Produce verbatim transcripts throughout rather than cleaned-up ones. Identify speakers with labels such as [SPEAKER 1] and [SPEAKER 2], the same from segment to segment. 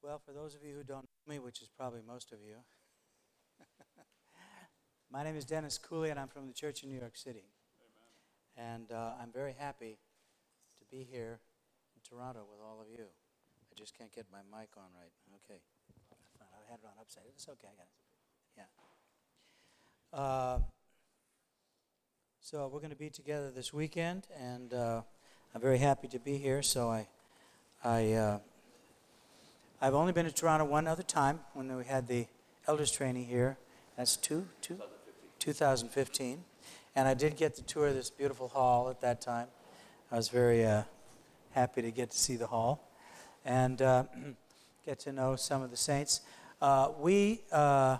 [SPEAKER 1] Well, for those of you who don't know me, which is probably most of you, my name is Dennis Cooley, and I'm from the church in New York City. Amen. And uh, I'm very happy to be here in Toronto with all of you. I just can't get my mic on right. Okay. I had it on upside. It's okay. I got it. Yeah. Uh, so we're going to be together this weekend, and uh, I'm very happy to be here. So I, I, uh, I've only been to Toronto one other time when we had the elders training here. That's two, two, twenty fifteen, and I did get to tour this beautiful hall at that time. I was very uh, happy to get to see the hall and uh, get to know some of the saints. Uh, we uh,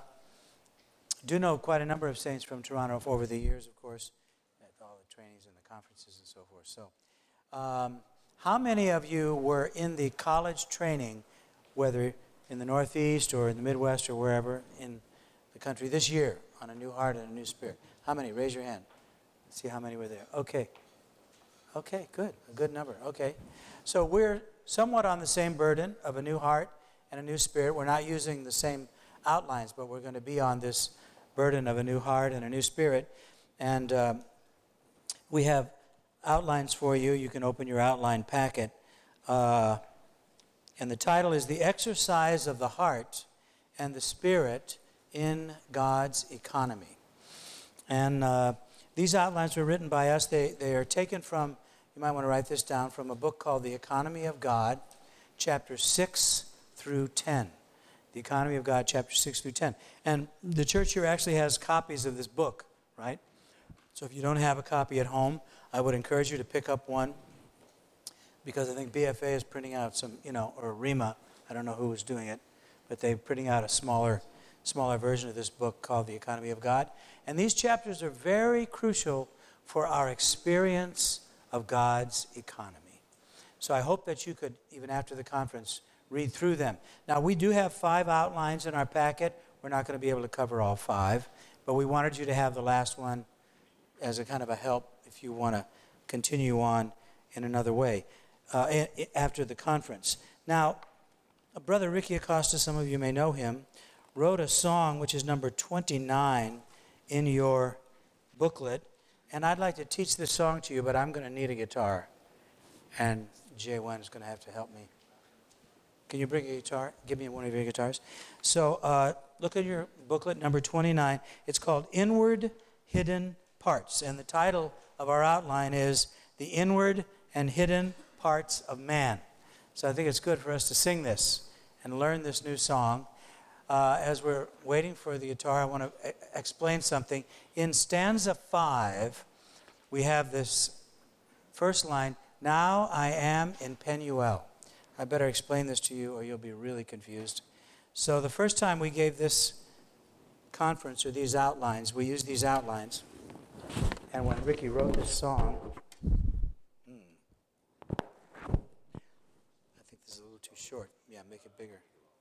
[SPEAKER 1] do know quite a number of saints from Toronto over the years, of course, at all the trainings and the conferences and so forth. So, um, how many of you were in the college training, whether in the Northeast or in the Midwest or wherever in the country this year on a new heart and a new spirit? How many? Raise your hand. Let's see how many were there. Okay. Okay, good. A good number. Okay. So we're somewhat on the same burden of a new heart and a new spirit. We're not using the same outlines, but we're going to be on this burden of a new heart and a new spirit. And um, we have outlines for you. You can open your outline packet. Uh, and the title is The Exercise of the Heart and the Spirit in God's Economy. And uh, these outlines were written by us. They, they are taken from, you might want to write this down, from a book called The Economy of God, chapter six through ten. The Economy of God, chapter six through ten. And the church here actually has copies of this book, right? So if you don't have a copy at home, I would encourage you to pick up one, because I think B F A is printing out some, you know, or REMA, I don't know who was doing it, but they're printing out a smaller smaller version of this book called The Economy of God. And these chapters are very crucial for our experience of God's economy. So I hope that you could, even after the conference, read through them. Now, we do have five outlines in our packet. We're not going to be able to cover all five, but we wanted you to have the last one as a kind of a help if you want to continue on in another way uh, after the conference. Now, Brother Ricky Acosta, some of you may know him, wrote a song which is number twenty-nine in your booklet, and I'd like to teach this song to you, but I'm going to need a guitar, and Jay Wen is going to have to help me. Can you bring a guitar? Give me one of your guitars. So uh, look at your booklet, number twenty-nine. It's called Inward Hidden Parts, and the title of our outline is The Inward and Hidden Parts of Man. So I think it's good for us to sing this and learn this new song. Uh, as we're waiting for the guitar, I want to e- explain something. In stanza five, we have this first line, now I am in Penuel. I better explain this to you or you'll be really confused. So the first time we gave this conference or these outlines, we used these outlines. And when Ricky wrote this song, hmm, I think this is a little too short. Yeah, make it bigger.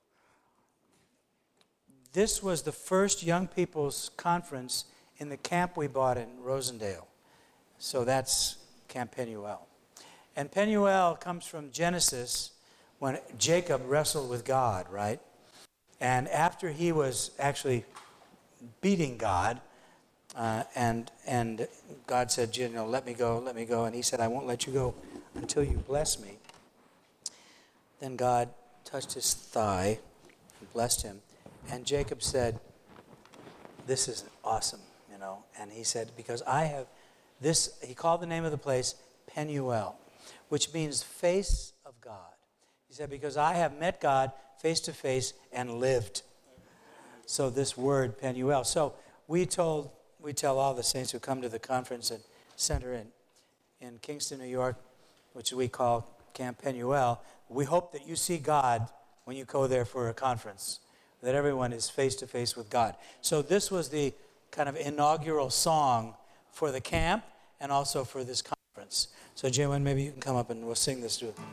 [SPEAKER 1] This was the first young people's conference in the camp we bought in Rosendale. So that's Camp Penuel. And Penuel comes from Genesis when Jacob wrestled with God, right? And after he was actually beating God, uh, and and God said, you know, let me go, let me go. And he said, I won't let you go until you bless me. Then God touched his thigh and blessed him. And Jacob said, this is awesome, you know. And he said, because I have this, he called the name of the place Penuel, which means face of God. He said, because I have met God face to face and lived. So this word, Penuel. So we told, we tell all the saints who come to the conference and center in, in Kingston, New York, which we call Camp Penuel, we hope that you see God when you go there for a conference, that everyone is face-to-face with God. So this was the kind of inaugural song for the camp and also for this conference. So, Jaywan, maybe you can come up and we'll sing this too.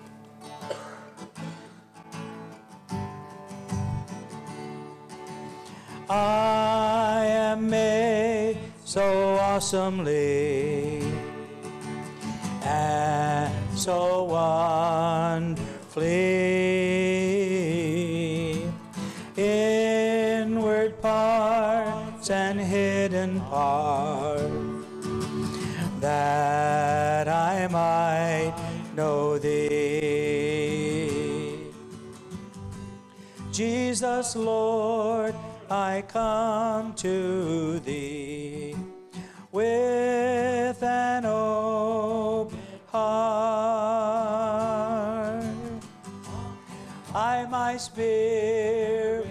[SPEAKER 1] I am made so awesomely and so wonderfully hidden part, that I might know thee. Jesus, Lord, I come to thee with an open heart. I my spirit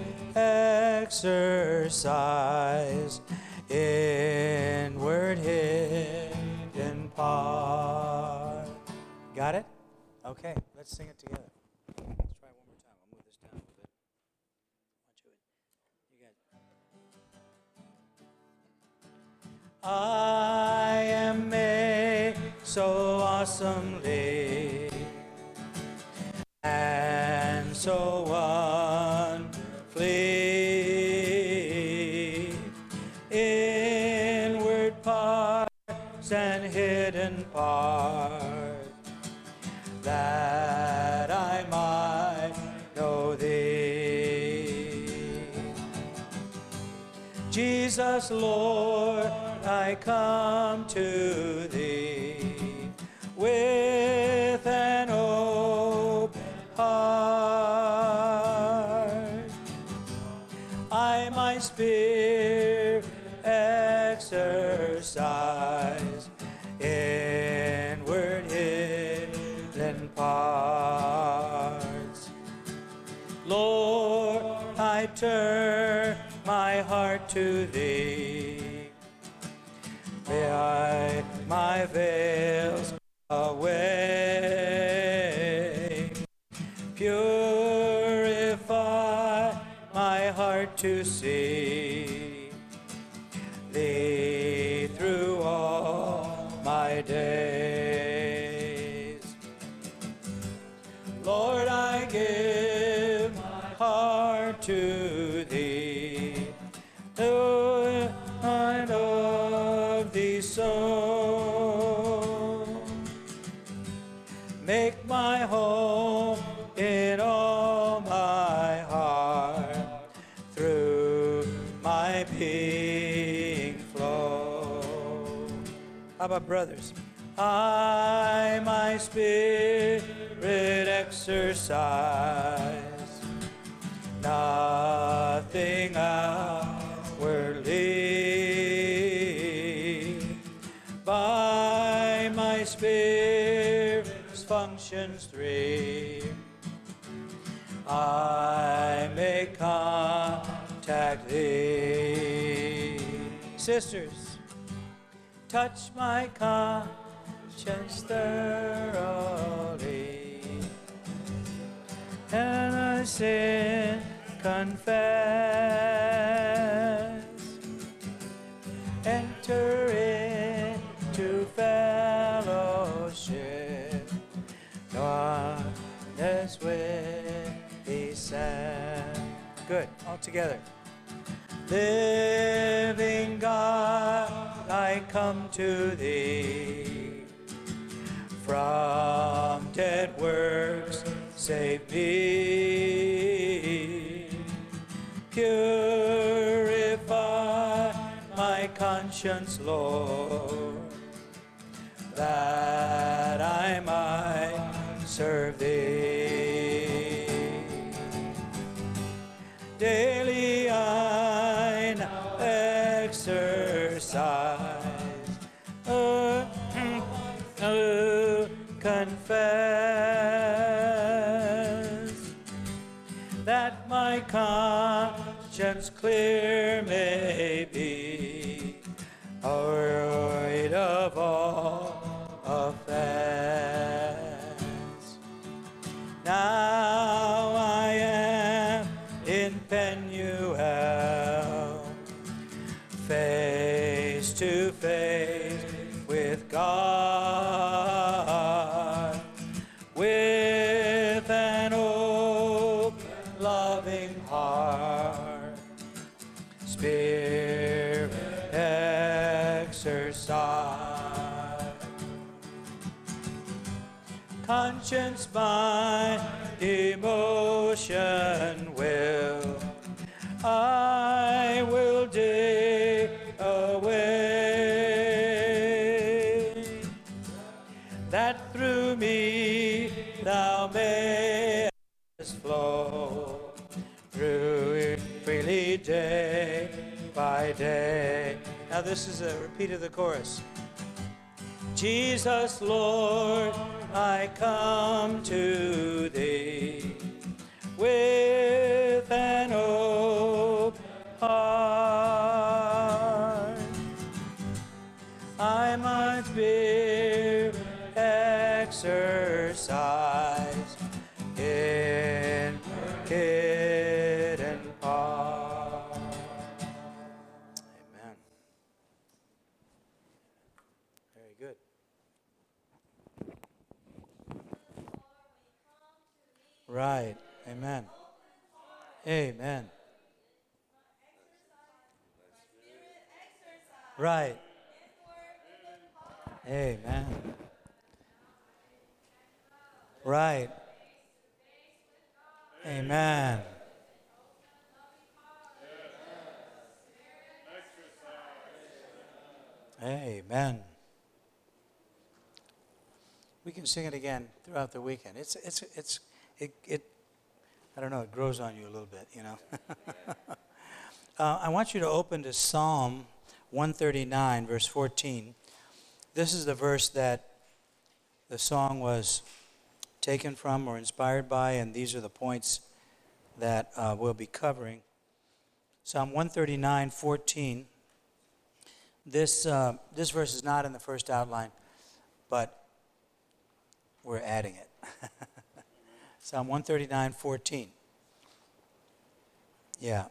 [SPEAKER 1] exercise inward hidden part. Got it? Okay, let's sing it together. Let's try it one more time. I'll move this down a little bit. Watch it. You got it. I am made so awesomely and so wonderfully, inward parts and hidden part, that I might know thee. Jesus, Lord, I come to thee with an open heart. I my spirit exercise inward hidden parts. Lord, I turn my heart to thee. May I my veils away, purify my heart to see thee through all my days. Lord, I give my heart to thee, the mind of thee so. Make my home in all my heart, through my being flow. How about brothers? I my spirit exercise, nothing outwardly. By my spirit's functions three, I may contact thee. Sisters, touch my conscience thoroughly, and I sin confess. Enter into fellowship, darkness with thee sad. Good, all together. Living God, I come to thee. From dead works save me. Purify my conscience, Lord, that I might serve thee. Daily I now exercise, uh, uh, confess, that my conscience clear may be, void of all offense. Now I am in Penuel, face to face with God, with an open, loving heart, spirit exercise, conscience, mind, emotion, will, I will dig away that through me thou mayest flow, through it freely day by day. Now this is a repeat of the chorus. Jesus, Lord, I come to thee with an open heart. I my spirit exercise in hidden part. Amen. Very good. Right. Amen. Amen. Right. Amen. Right. Amen. Amen. We can sing it again throughout the weekend. It's it's it's it it I don't know, it grows on you a little bit, you know. uh, I want you to open to Psalm one thirty-nine, verse fourteen. This is the verse that the song was taken from or inspired by, and these are the points that uh, we'll be covering. Psalm one thirty-nine, fourteen. This, uh, this verse is not in the first outline, but we're adding it. Psalm one thirty-nine, fourteen. Yeah.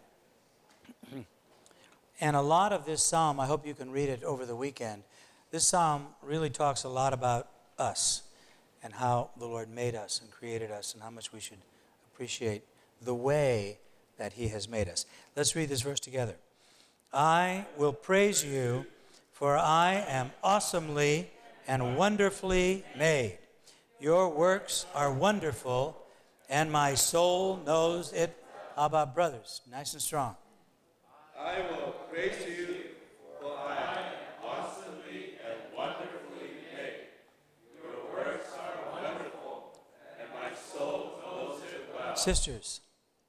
[SPEAKER 1] And a lot of this psalm, I hope you can read it over the weekend. This psalm really talks a lot about us and how the Lord made us and created us and how much we should appreciate the way that he has made us. Let's read this verse together. I will praise you, for I am awesomely and wonderfully made. Your works are wonderful, and my soul knows it. How about brothers? Nice and strong.
[SPEAKER 2] I will praise you, for I am awesomely and wonderfully made. Your works are wonderful, and my soul knows it well.
[SPEAKER 1] Sisters.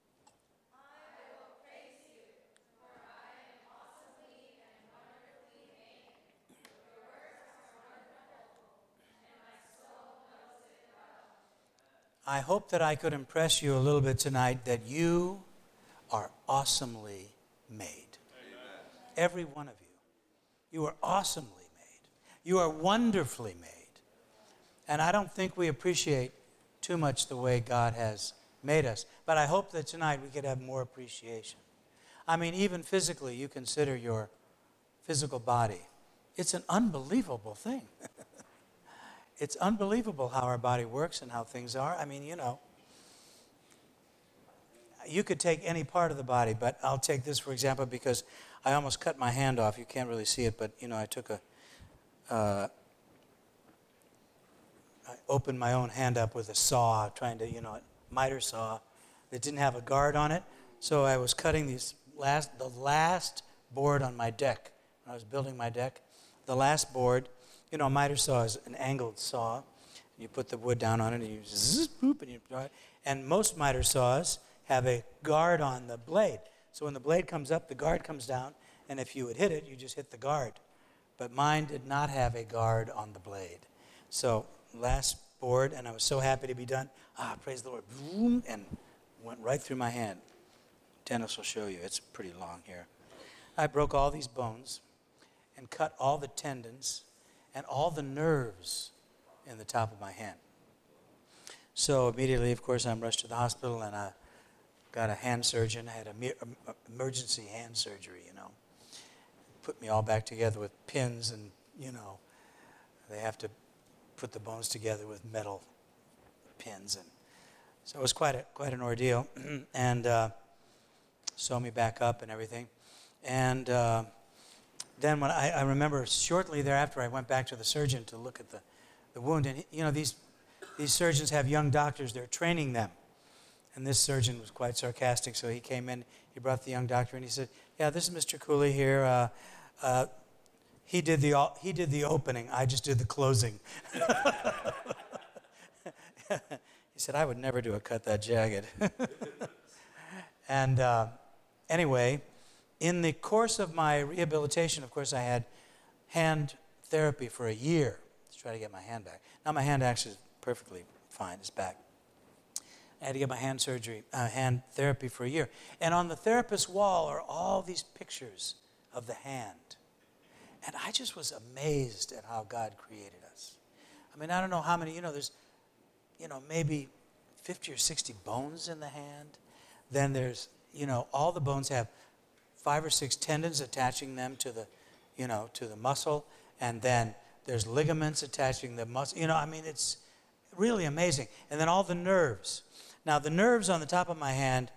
[SPEAKER 1] I hope that I could impress you a little bit tonight that you are awesomely made. Amen. Every one of you. You are awesomely made. You are wonderfully made. And I don't think we appreciate too much the way God has made us. But I hope that tonight we could have more appreciation. I mean, even physically, you consider your physical body. It's an unbelievable thing. It's unbelievable how our body works and how things are. I mean, you know, you could take any part of the body, but I'll take this, for example, because I almost cut my hand off. You can't really see it, but, you know, I took a, uh, I opened my own hand up with a saw, trying to, you know, a miter saw that didn't have a guard on it. So I was cutting these last, the last board on my deck. When I was building my deck, the last board. You know, a miter saw is an angled saw. You put the wood down on it, and you zzz, boop, and you draw it. And most miter saws have a guard on the blade. So when the blade comes up, the guard comes down, and if you would hit it, you just hit the guard. But mine did not have a guard on the blade. So last board, and I was so happy to be done. Ah, praise the Lord. Boom, and went right through my hand. Dennis will show you. It's pretty long here. I broke all these bones and cut all the tendons and all the nerves in the top of my hand. So immediately, of course, I'm rushed to the hospital, and I got a hand surgeon. I had an emergency hand surgery, you know. Put me all back together with pins, and, you know, they have to put the bones together with metal pins. And so it was quite a, quite an ordeal. and uh, sew me back up and everything. And uh, then when I, I remember shortly thereafter, I went back to the surgeon to look at the, the wound. And, you know, these, these surgeons have young doctors. They're training them. And this surgeon was quite sarcastic, so he came in. He brought the young doctor, and he said, yeah, this is Mister Cooley here. Uh, uh, He did the all- he did the opening. I just did the closing. He said, I would never do a cut that jagged. And uh, anyway, in the course of my rehabilitation, of course, I had hand therapy for a year to try to get my hand back. Now my hand actually is perfectly fine. It's back. I had to get my hand surgery, uh, hand therapy for a year. And on the therapist's wall are all these pictures of the hand. And I just was amazed at how God created us. I mean, I don't know how many, you know, there's, you know, maybe fifty or sixty bones in the hand. Then there's, you know, all the bones have five or six tendons attaching them to the, you know, to the muscle. And then there's ligaments attaching the muscle. You know, I mean, it's really amazing. And then all the nerves. Now, the nerves on the top of my hand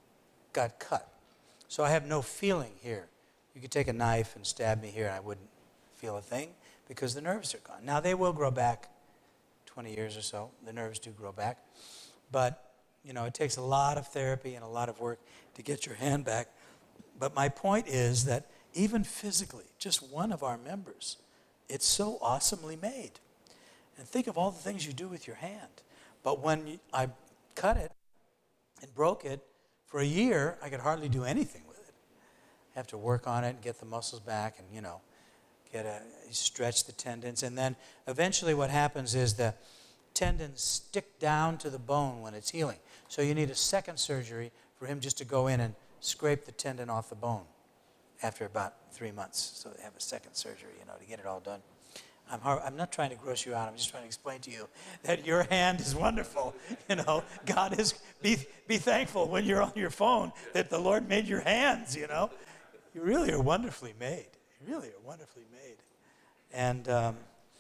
[SPEAKER 1] got cut. So I have no feeling here. You could take a knife and stab me here and I wouldn't feel a thing because the nerves are gone. Now, they will grow back twenty years or so. The nerves do grow back. But, you know, it takes a lot of therapy and a lot of work to get your hand back. But my point is that even physically, just one of our members, it's so awesomely made. And think of all the things you do with your hand. But when you, I cut it and broke it, for a year, I could hardly do anything with it. I have to work on it and get the muscles back and, you know, get a, stretch the tendons. And then eventually what happens is the tendons stick down to the bone when it's healing. So you need a second surgery for him just to go in and scrape the tendon off the bone after about three months. So they have a second surgery, you know, to get it all done. I'm, hard, I'm not trying to gross you out. I'm just trying to explain to you that your hand is wonderful. You know, God is, be, be thankful when you're on your phone that the Lord made your hands, you know. You really are wonderfully made. You really are wonderfully made. And, um,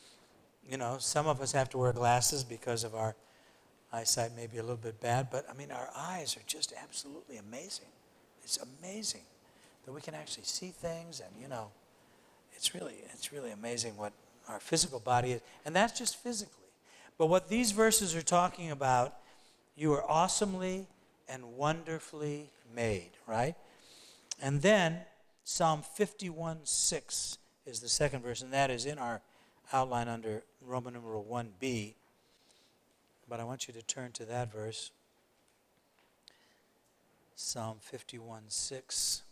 [SPEAKER 1] you know, some of us have to wear glasses because of our eyesight may be a little bit bad. But, I mean, our eyes are just absolutely amazing. It's amazing that we can actually see things. And, you know, it's really, it's really amazing what our physical body is. And that's just physically. But what these verses are talking about, you are awesomely and wonderfully made, right? And then Psalm fifty-one six is the second verse, and that is in our outline under Roman numeral one b. But I want you to turn to that verse. Psalm fifty-one six.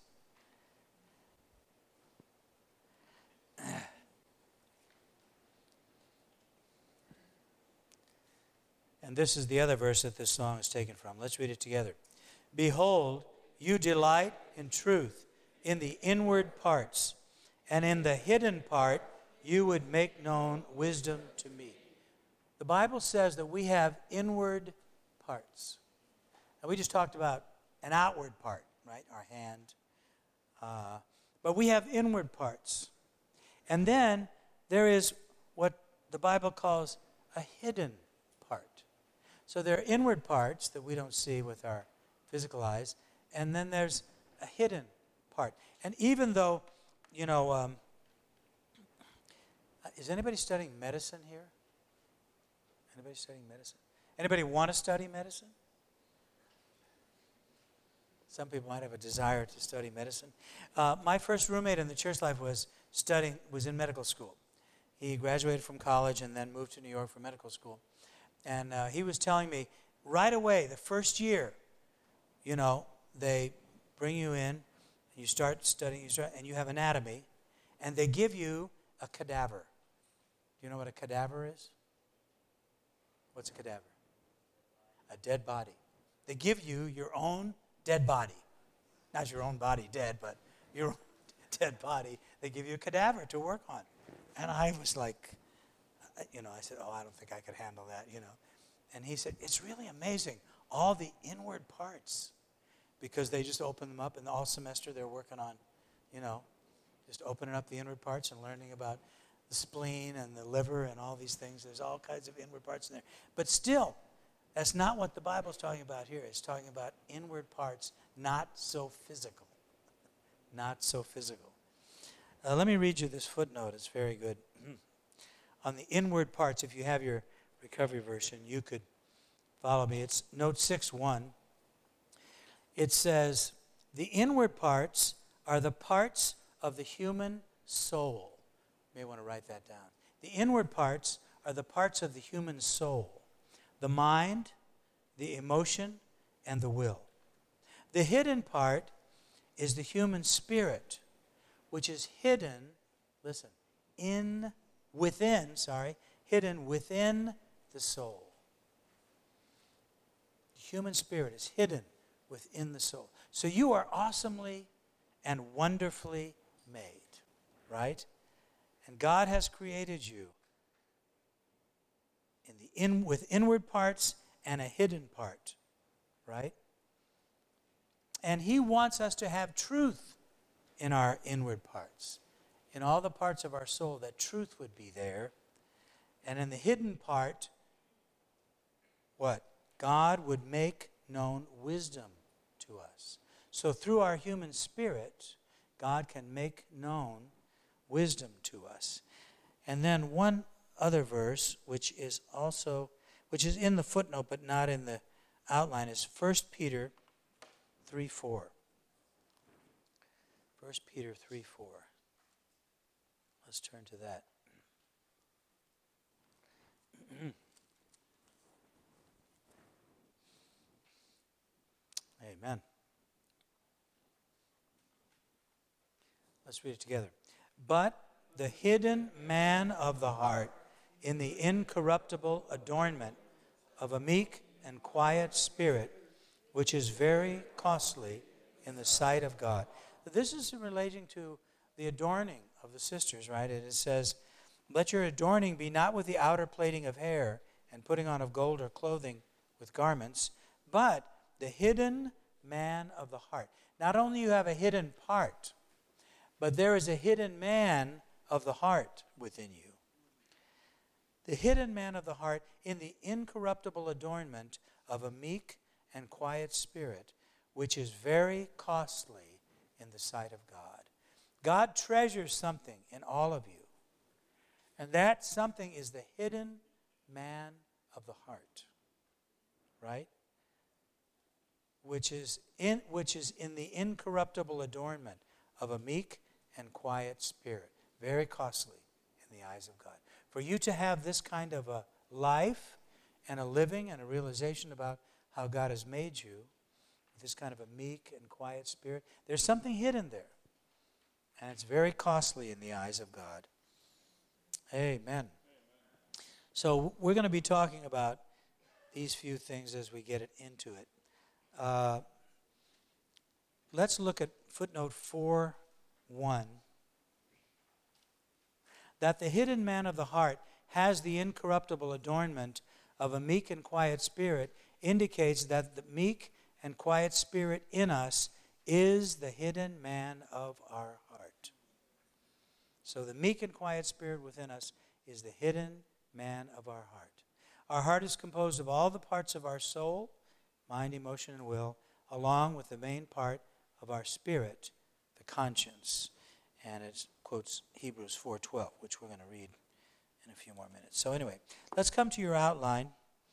[SPEAKER 1] And this is the other verse that this song is taken from. Let's read it together. Behold, you delight in truth in the inward parts, and in the hidden part you would make known wisdom to me. The Bible says that we have inward parts. And we just talked about an outward part, right? Our hand. Uh, but we have inward parts. And then there is what the Bible calls a hidden part. So there are inward parts that we don't see with our physical eyes, and then there's a hidden part. And even though, you know, um, is anybody studying medicine here? Anybody studying medicine? Anybody want to study medicine? Some people might have a desire to study medicine. Uh, my first roommate in the church life was studying, was in medical school. He graduated from college and then moved to New York for medical school. And uh, he was telling me right away, the first year, you know, they bring you in, you start studying, you start, and you have anatomy, and they give you a cadaver. Do you know what a cadaver is? What's a cadaver? A dead body. They give you your own dead body. Not your own body dead, but your own dead body. They give you a cadaver to work on. And I was like, you know, I said, oh, I don't think I could handle that, you know. And he said, it's really amazing, all the inward parts, because they just open them up, and all semester they're working on, you know, just opening up the inward parts and learning about the spleen and the liver and all these things. There's all kinds of inward parts in there. But still, that's not what the Bible's talking about here. It's talking about inward parts, not so physical. Not so physical. Uh, let me read you this footnote. It's very good. On the inward parts, if you have your recovery version, you could follow me. It's note six one. It says, the inward parts are the parts of the human soul may want to write that down. The inward parts are the parts of the human soul, the mind, the emotion, and the will. The hidden part is the human spirit, which is hidden, listen, in, within, sorry, hidden within the soul. The human spirit is hidden within the soul. So you are awesomely and wonderfully made, right? And God has created you in the in, with inward parts and a hidden part, right? And He wants us to have truth in our inward parts, in all the parts of our soul, that truth would be there. And in the hidden part, what? God would make known wisdom to us. So through our human spirit, God can make known wisdom to us. And then one other verse, which is also, which is in the footnote but not in the outline, is First Peter three four. First Peter three four. Let's turn to that. Amen. Let's read it together. But the hidden man of the heart, in the incorruptible adornment of a meek and quiet spirit, which is very costly in the sight of God. This is relating to the adorning of the sisters, right? It says, let your adorning be not with the outer plaiting of hair and putting on of gold or clothing with garments, but the hidden man of the heart. Not only you have a hidden part, but there is a hidden man of the heart within you. The hidden man of the heart in the incorruptible adornment of a meek and quiet spirit, which is very costly in the sight of God. God treasures something in all of you. And that something is the hidden man of the heart. Right? Which is in which is in the incorruptible adornment of a meek and quiet spirit. Very costly in the eyes of God. For you to have this kind of a life and a living and a realization about how God has made you, with this kind of a meek and quiet spirit, there's something hidden there. And it's very costly in the eyes of God. Amen. Amen. So we're going to be talking about these few things as we get it into it. Uh, let's look at footnote four one. That the hidden man of the heart has the incorruptible adornment of a meek and quiet spirit indicates that the meek and quiet spirit in us is the hidden man of our heart. So the meek and quiet spirit within us is the hidden man of our heart. Our heart is composed of all the parts of our soul, mind, emotion, and will, along with the main part of our spirit, the conscience. And it quotes Hebrews four twelve, which we're going to read in a few more minutes. So anyway, let's come to your outline.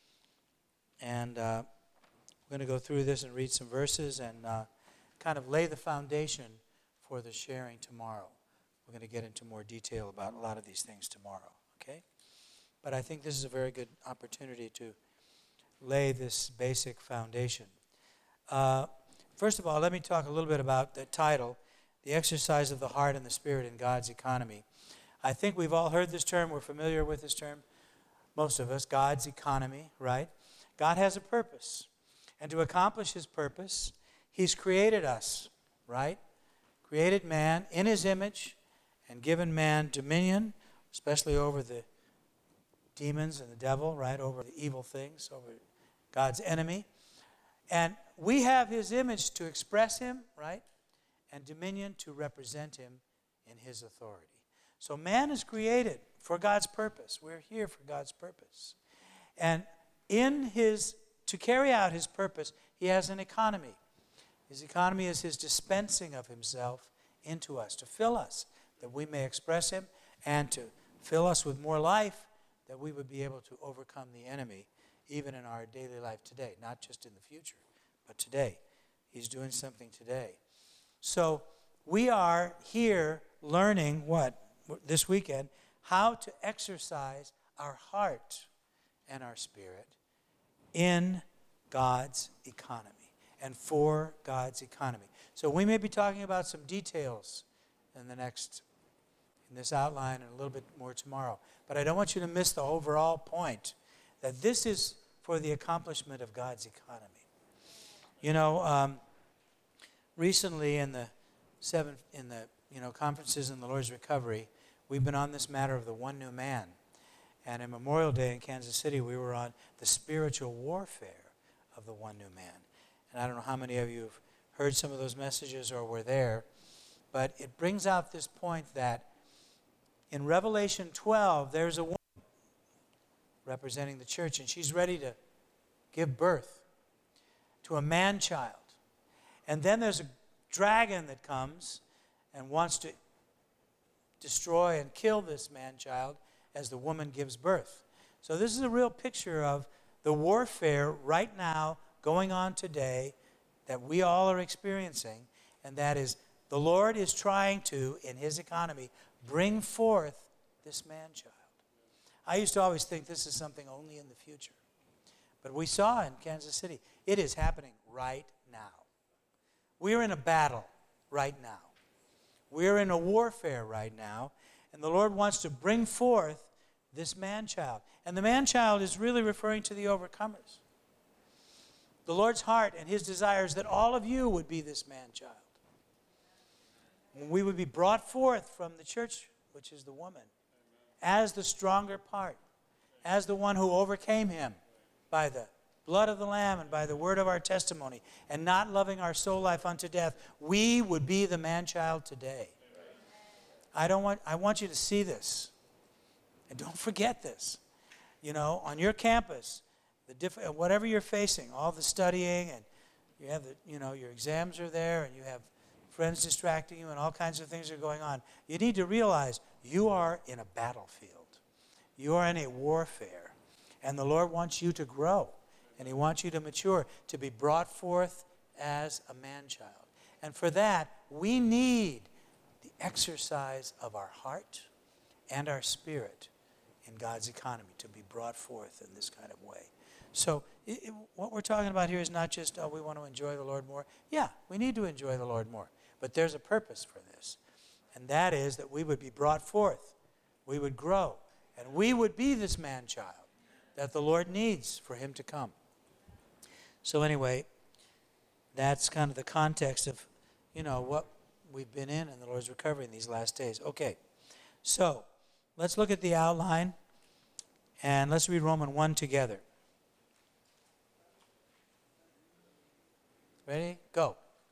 [SPEAKER 1] And uh, we're going to go through this and read some verses and uh, kind of lay the foundation for the sharing tomorrow. We're going to get into more detail about a lot of these things tomorrow, okay? But I think this is a very good opportunity to lay this basic foundation. Uh, first of all, let me talk a little bit about the title, The Exercise of the Heart and the Spirit in God's Economy. I think we've all heard this term. We're familiar with this term, most of us, God's economy, right? God has a purpose. And to accomplish His purpose, He's created us, right? Created man in His image and given man dominion, especially over the demons and the devil, right? Over the evil things, over God's enemy. And we have His image to express Him, right? And dominion to represent Him in His authority. So man is created for God's purpose. We're here for God's purpose. And in His, to carry out His purpose, He has an economy. His economy is His dispensing of Himself into us, to fill us, that we may express Him, and to fill us with more life, that we would be able to overcome the enemy, even in our daily life today, not just in the future, but today. He's doing something today. So we are here learning what? this weekend, how to exercise our heart and our spirit in God's economy and for God's economy. So we may be talking about some details in the next, in this outline and a little bit more tomorrow. But I don't want you to miss the overall point that this is for the accomplishment of God's economy. You know, um, recently in the seven, in the you know conferences in the Lord's Recovery, we've been on this matter of the one new man. And in Memorial Day in Kansas City, we were on the spiritual warfare of the one new man. And I don't know how many of you have heard some of those messages or were there, but it brings out this point that in Revelation twelve, there's a woman representing the church, and she's ready to give birth to a man-child. And then there's a dragon that comes and wants to destroy and kill this man-child as the woman gives birth. So this is a real picture of the warfare right now going on today that we all are experiencing, and that is the Lord is trying to, in his economy, bring forth this man-child. I used to always think this is something only in the future. But we saw in Kansas City, it is happening right now. We're in a battle right now. We're in a warfare right now, and the Lord wants to bring forth this man-child. And the man-child is really referring to the overcomers. The Lord's heart and his desire is that all of you would be this man-child. We would be brought forth from the church, which is the woman, as the stronger part, as the one who overcame him by the blood of the Lamb and by the word of our testimony, and not loving our soul life unto death. We would be the man-child today. I don't want, I want you to see this. And don't forget this. You know, on your campus, the diff- whatever you're facing, all the studying, and you have the, you know, your exams are there, and you have friends distracting you, and all kinds of things are going on. You need to realize you are in a battlefield. You are in a warfare. And the Lord wants you to grow. And he wants you to mature, to be brought forth as a man-child. And for that, we need the exercise of our heart and our spirit in God's economy to be brought forth in this kind of way. So it, it, what we're talking about here is not just, oh, we want to enjoy the Lord more. Yeah, we need to enjoy the Lord more. But there's a purpose for this. And that is that we would be brought forth. We would grow. And we would be this man-child that the Lord needs for him to come. So anyway, that's kind of the context of, you know, what we've been in in the Lord's recovery in these last days. Okay, so let's look at the outline, and let's read Romans one together. Ready? Go.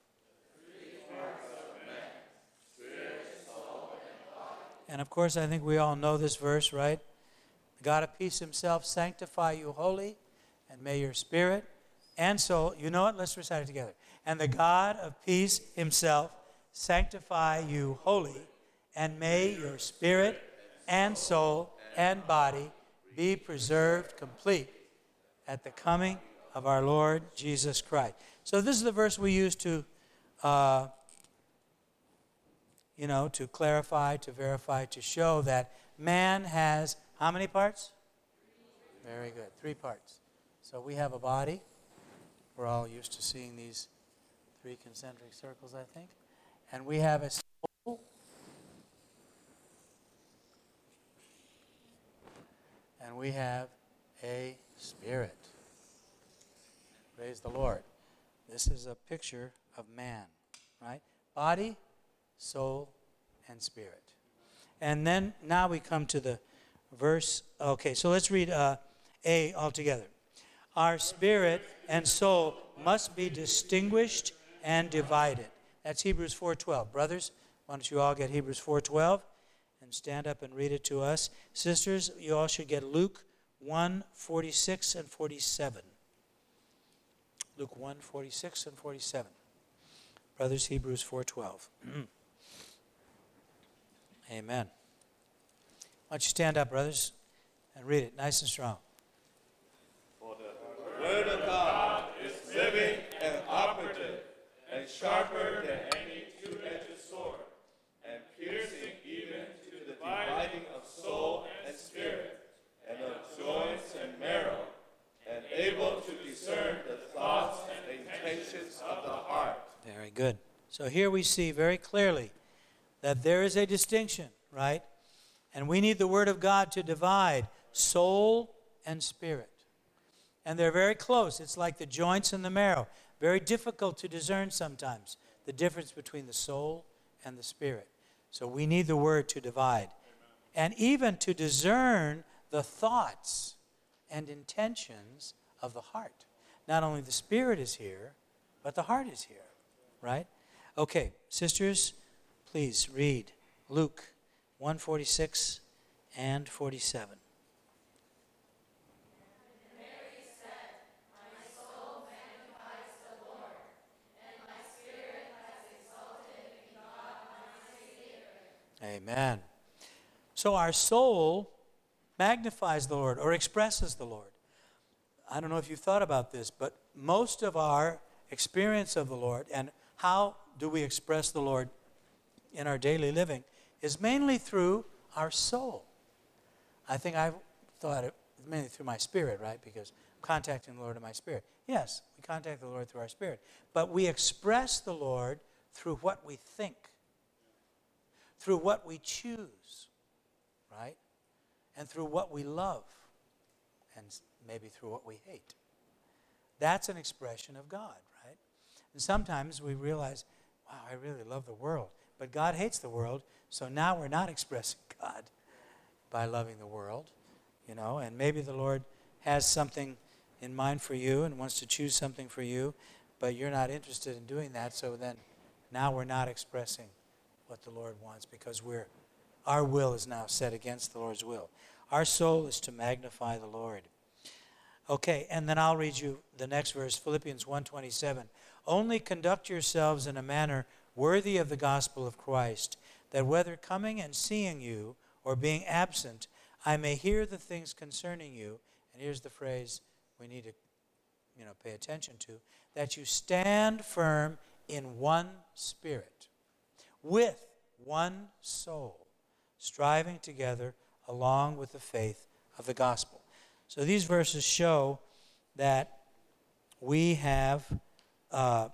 [SPEAKER 1] And of course, I think we all know this verse, right? The God of peace himself sanctify you wholly, and may your spirit and soul, you know it? Let's recite it together. And the God of peace himself sanctify you wholly, and may your spirit and soul and body be preserved complete at the coming of our Lord Jesus Christ. So this is the verse we use to, uh, you know, to clarify, to verify, to show that man has how many parts? Very good. Three parts. So we have a body. We're all used to seeing these three concentric circles, I think. And we have a soul. And we have a spirit. Praise the Lord. This is a picture of man, right? Body, soul, and spirit. And then now we come to the verse. Okay, so let's read uh, A all together. Our spirit and soul must be distinguished and divided. That's Hebrews four twelve. Brothers, why don't you all get Hebrews four twelve and stand up and read it to us. Sisters, you all should get Luke one forty-six and forty-seven. Luke one forty-six and forty-seven. Brothers, Hebrews four twelve. Amen. Why don't you stand up, brothers, and read it nice and strong.
[SPEAKER 2] For the word of God is living and operative, and sharper than any two-edged sword, and piercing even to the
[SPEAKER 1] good. So here we see very clearly that there is a distinction, right? And we need the Word of God to divide soul and spirit. And they're very close. It's like the joints and the marrow. Very difficult to discern sometimes, the difference between the soul and the spirit. So we need the Word to divide. And even to discern the thoughts and intentions of the heart. Not only the spirit is here, but the heart is here, right? Okay, sisters, please read Luke one forty-six and forty-seven. Amen. So our soul magnifies the Lord or expresses the Lord. I don't know if you've thought about this, but most of our experience of the Lord and how do we express the Lord in our daily living is mainly through our soul. I think I've thought it mainly through my spirit, right? Because I'm contacting the Lord in my spirit. Yes, we contact the Lord through our spirit. But we express the Lord through what we think, through what we choose, right? And through what we love, and maybe through what we hate. That's an expression of God, right? And sometimes we realize, wow, I really love the world. But God hates the world, so now we're not expressing God by loving the world, you know. And maybe the Lord has something in mind for you and wants to choose something for you, but you're not interested in doing that, so then now we're not expressing what the Lord wants because we're our will is now set against the Lord's will. Our soul is to magnify the Lord. Okay, and then I'll read you the next verse, Philippians one twenty-seven. Only conduct yourselves in a manner worthy of the gospel of Christ, that whether coming and seeing you or being absent, I may hear the things concerning you. And here's the phrase we need to, you know, pay attention to, that you stand firm in one spirit, with one soul, striving together along with the faith of the gospel. So these verses show that we have, uh,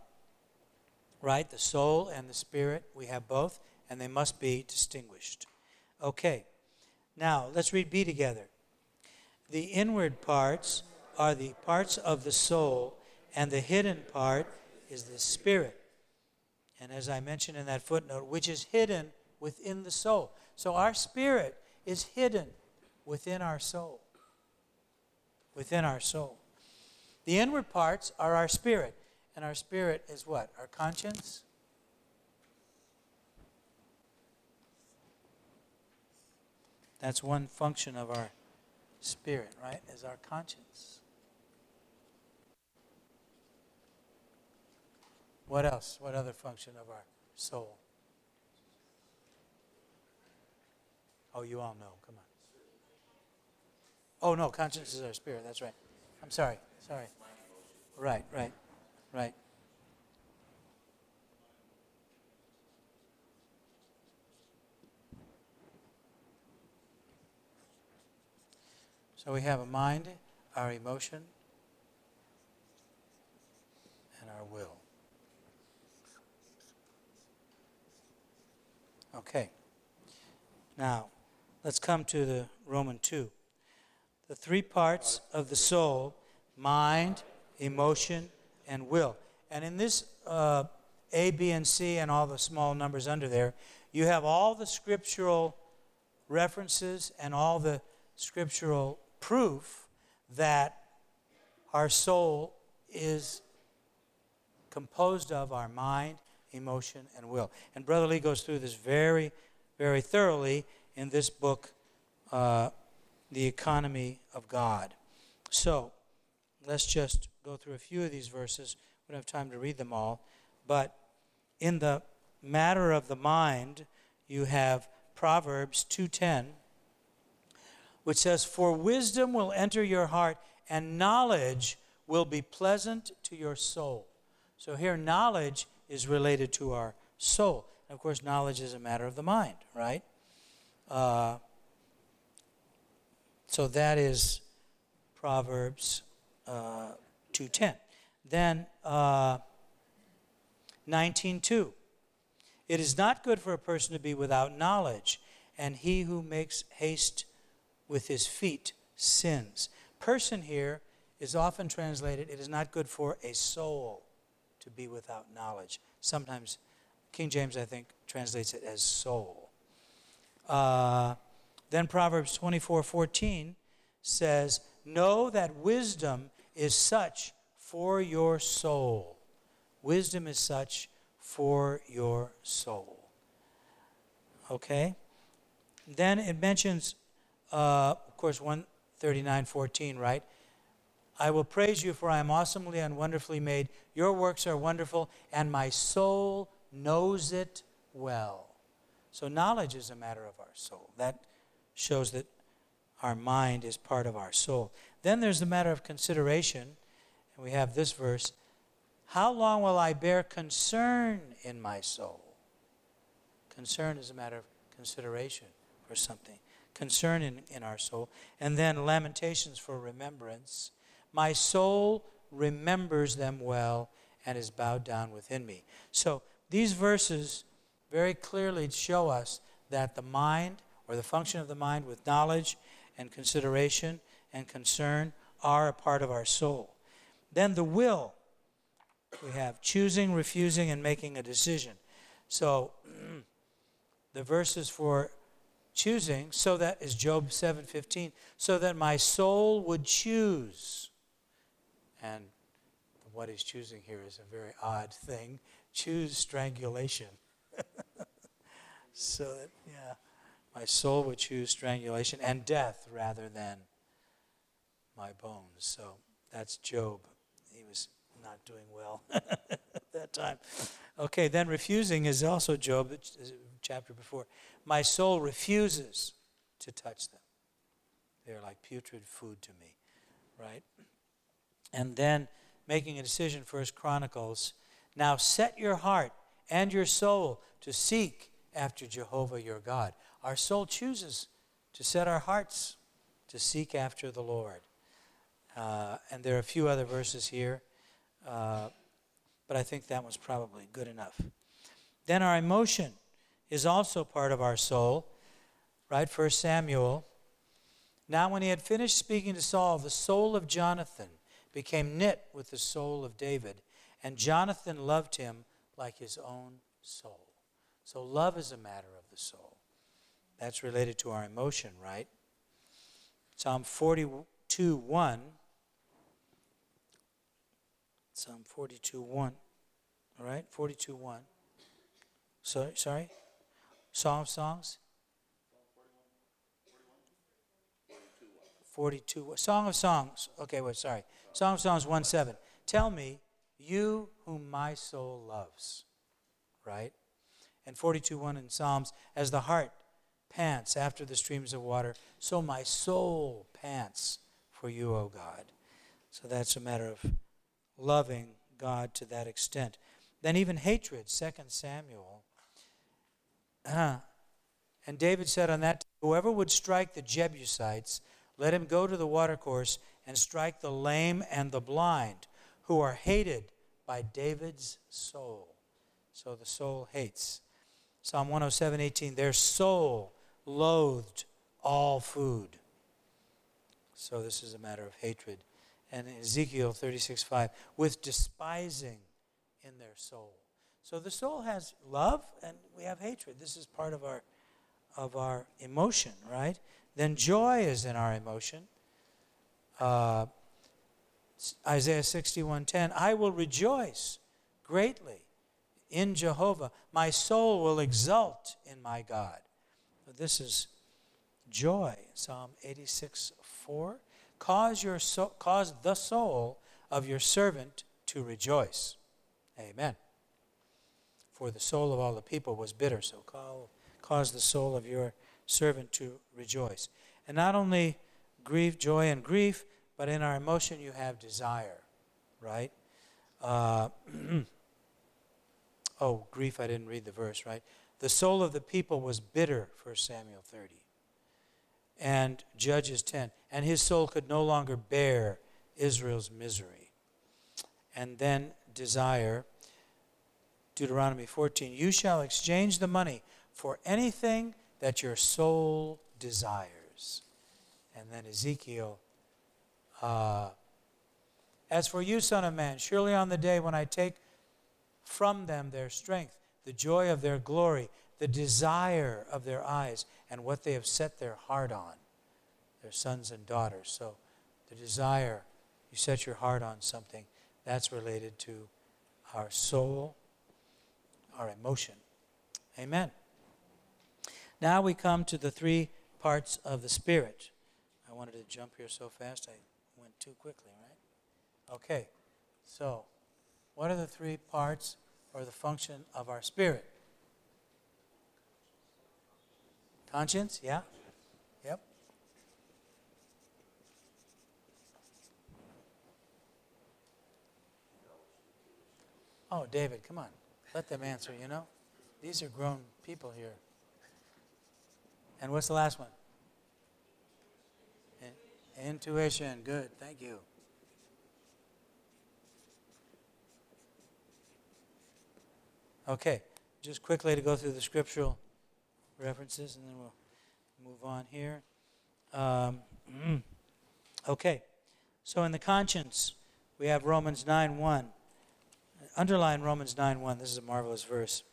[SPEAKER 1] right, the soul and the spirit. We have both, and they must be distinguished. Okay, now let's read B together. The inward parts are the parts of the soul, and the hidden part is the spirit. And as I mentioned in that footnote, which is hidden within the soul. So our spirit is hidden within our soul. Within our soul. The inward parts are our spirit. And our spirit is what? Our conscience? That's one function of our spirit, right? Is our conscience. What else? What other function of our soul? Oh, you all know. Come on. Oh, no, conscience is our spirit. That's right. I'm sorry. Sorry. Right, right, right. So we have a mind, our emotion, and our will. Okay. Now, let's come to the Roman two. The three parts of the soul, mind, emotion, and will. And in this uh, A, B, and C, and all the small numbers under there, you have all the scriptural references and all the scriptural proof that our soul is composed of our mind, emotion, and will. And Brother Lee goes through this very, very thoroughly in this book, uh, The Economy of God. So, let's just go through a few of these verses. We don't have time to read them all. But in the matter of the mind, you have Proverbs two ten, which says, "For wisdom will enter your heart, and knowledge will be pleasant to your soul." So here, knowledge is related to our soul. And of course, knowledge is a matter of the mind, right? Uh, so that is Proverbs uh, two ten. Then uh, nineteen two. It is not good for a person to be without knowledge, and he who makes haste with his feet sins. Person here is often translated, it is not good for a soul to be without knowledge. Sometimes King James, I think, translates it as soul. Uh, then Proverbs twenty-four fourteen says, know that wisdom is such for your soul. Wisdom is such for your soul. Okay? Then it mentions, uh, of course, one thirty-nine fourteen, right? I will praise you, for I am awesomely and wonderfully made. Your works are wonderful, and my soul knows it well. So knowledge is a matter of our soul. That shows that our mind is part of our soul. Then there's the matter of consideration, and we have this verse. How long will I bear concern in my soul? Concern is a matter of consideration for something. Concern in, in our soul. And then Lamentations for remembrance. My soul remembers them well and is bowed down within me. So these verses very clearly show us that the mind, or the function of the mind with knowledge and consideration and concern, are a part of our soul. Then the will. We have choosing, refusing, and making a decision. So the verses for choosing, so that is Job seven fifteen, so that my soul would choose. And what he's choosing here is a very odd thing. Choose strangulation. So that, yeah, my soul would choose strangulation and death rather than my bones. So that's Job. He was not doing well at that time. Okay, then refusing is also Job, the chapter before. My soul refuses to touch them. They're like putrid food to me, right? And then making a decision, First Chronicles. Now set your heart and your soul to seek after Jehovah your God. Our soul chooses to set our hearts to seek after the Lord. Uh, and there are a few other verses here, uh, but I think that was probably good enough. Then our emotion is also part of our soul, right? First Samuel. Now when he had finished speaking to Saul, the soul of Jonathan became knit with the soul of David, and Jonathan loved him like his own soul. So love is a matter of the soul. That's related to our emotion, right? Psalm forty-two one. Psalm forty-two one. All right, forty-two one. So, sorry? Song of Songs? forty-two. Song of Songs. Okay, wait, sorry. Song of Songs one seven. Tell me, you whom my soul loves. Right? And forty-two one in Psalms, as the heart pants after the streams of water, so my soul pants for you, O God. So that's a matter of loving God to that extent. Then even hatred, Second Samuel. Uh, and David said on that, whoever would strike the Jebusites, let him go to the watercourse and strike the lame and the blind, who are hated by David's soul. So the soul hates. Psalm one oh seven eighteen, their soul loathed all food. So this is a matter of hatred. And Ezekiel thirty-six five, with despising in their soul. So the soul has love and we have hatred. This is part of our of our emotion, right? Then joy is in our emotion. Uh, Isaiah sixty-one ten, I will rejoice greatly in Jehovah. My soul will exult in my God. This is joy. Psalm eighty-six four, cause your so, cause the soul of your servant to rejoice. Amen. For the soul of all the people was bitter, so call, cause the soul of your servant to rejoice. And not only grief, joy, and grief, but in our emotion you have desire, right? Uh, oh, grief, I didn't read the verse, right? The soul of the people was bitter, First Samuel thirty. And Judges ten. And his soul could no longer bear Israel's misery. And then desire. Deuteronomy fourteen, you shall exchange the money for anything that your soul desires. And then Ezekiel, uh, as for you, son of man, surely on the day when I take from them their strength, the joy of their glory, the desire of their eyes, and what they have set their heart on, their sons and daughters. So the desire, you set your heart on something, that's related to our soul, our emotion. Amen. Now we come to the three parts of the Spirit. I wanted to jump here so fast I went too quickly, right? Okay, so what are the three parts or the function of our spirit? Conscience, yeah? Yep. Oh, David, come on. Let them answer, you know? These are grown people here. And what's the last one? In- intuition. Good. Thank you. Okay. Just quickly to go through the scriptural references, and then we'll move on here. Um, okay. So in the conscience, we have Romans nine one. Underline Romans nine one. This is a marvelous verse.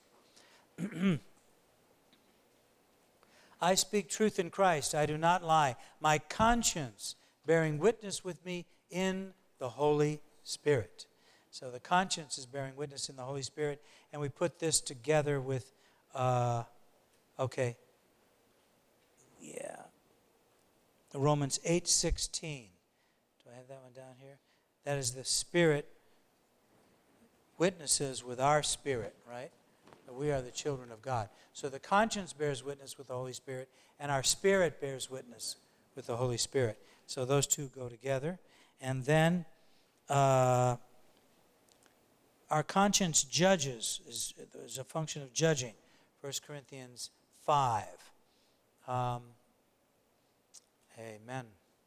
[SPEAKER 1] I speak truth in Christ. I do not lie. My conscience bearing witness with me in the Holy Spirit. So the conscience is bearing witness in the Holy Spirit. And we put this together with, uh, okay, yeah, Romans eight sixteen. Do I have that one down here? That is the Spirit witnesses with our spirit, right? That we are the children of God. So the conscience bears witness with the Holy Spirit, and our spirit bears witness with the Holy Spirit. So those two go together. And then uh, our conscience judges, is, is a function of judging. First Corinthians five. Um, amen.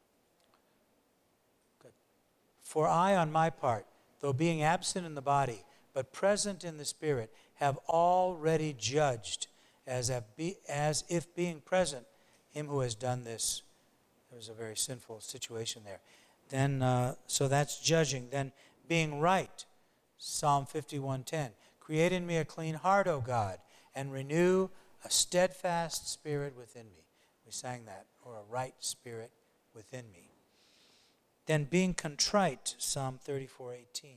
[SPEAKER 1] Good. For I, on my part, though being absent in the body, but present in the Spirit, have already judged, as if, be, as if being present, him who has done this. There was a very sinful situation there. Then, uh, so that's judging. Then being right, Psalm fifty-one ten. Create in me a clean heart, O God, and renew a steadfast spirit within me. We sang that, or a right spirit within me. Then being contrite, Psalm thirty-four eighteen.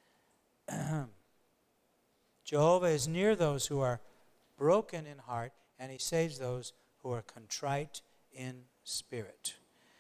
[SPEAKER 1] Jehovah is near those who are broken in heart, and he saves those who are contrite in spirit.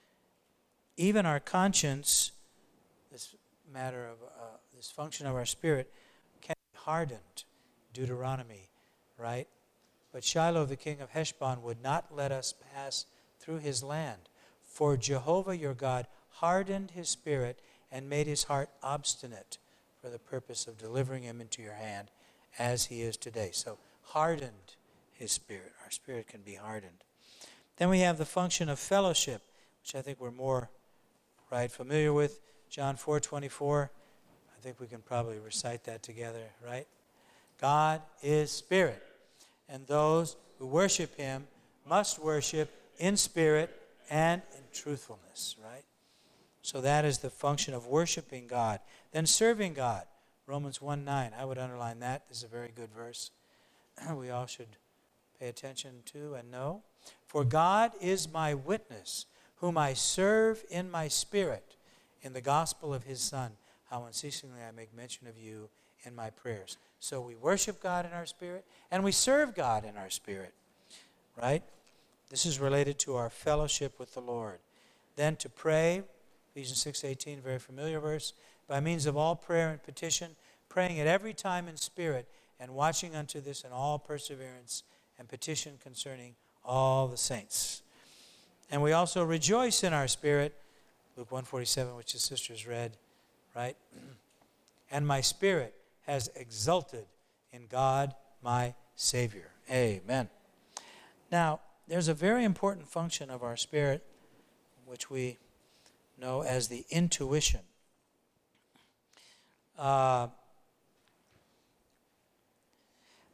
[SPEAKER 1] Even our conscience, this matter of uh, this function of our spirit, can be hardened. Deuteronomy, right? But Shiloh, the king of Heshbon, would not let us pass through his land. For Jehovah your God hardened his spirit and made his heart obstinate for the purpose of delivering him into your hand, as he is today. So hardened his spirit. Our spirit can be hardened. Then we have the function of fellowship, which I think we're more right familiar with. John four twenty-four. I think we can probably recite that together, right? God is spirit, and those who worship him must worship in spirit and in truthfulness, right? So that is the function of worshiping God. Then serving God. Romans one nine. I would underline that. This is a very good verse. We all should pay attention to and know. For God is my witness, whom I serve in my spirit, in the gospel of his Son, how unceasingly I make mention of you in my prayers. So we worship God in our spirit, and we serve God in our spirit, right? This is related to our fellowship with the Lord. Then to pray, Ephesians six eighteen, very familiar verse, by means of all prayer and petition, praying at every time in spirit, and watching unto this in all perseverance and petition concerning all the saints. And we also rejoice in our spirit, Luke one forty-seven, which the sisters read, right? And my spirit has exulted in God my Savior. Amen. Now, there's a very important function of our spirit, which we know as the intuition. Uh,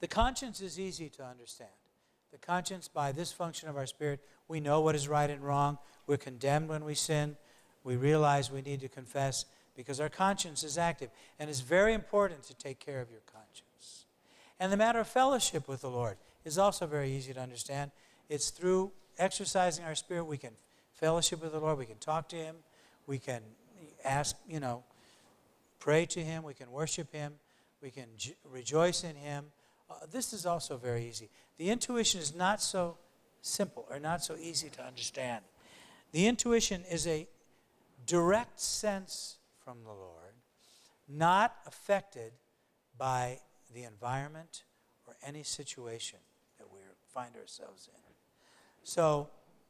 [SPEAKER 1] The conscience is easy to understand. The conscience, by this function of our spirit, we know what is right and wrong. We're condemned when we sin. We realize we need to confess because our conscience is active. And it's very important to take care of your conscience. And the matter of fellowship with the Lord is also very easy to understand. It's through exercising our spirit we can fellowship with the Lord. We can talk to Him. We can ask, you know, pray to Him. We can worship Him. We can j- rejoice in Him. Uh, this is also very easy. The intuition is not so simple or not so easy to understand. The intuition is a direct sense from the Lord, not affected by the environment or any situation that we find ourselves in. So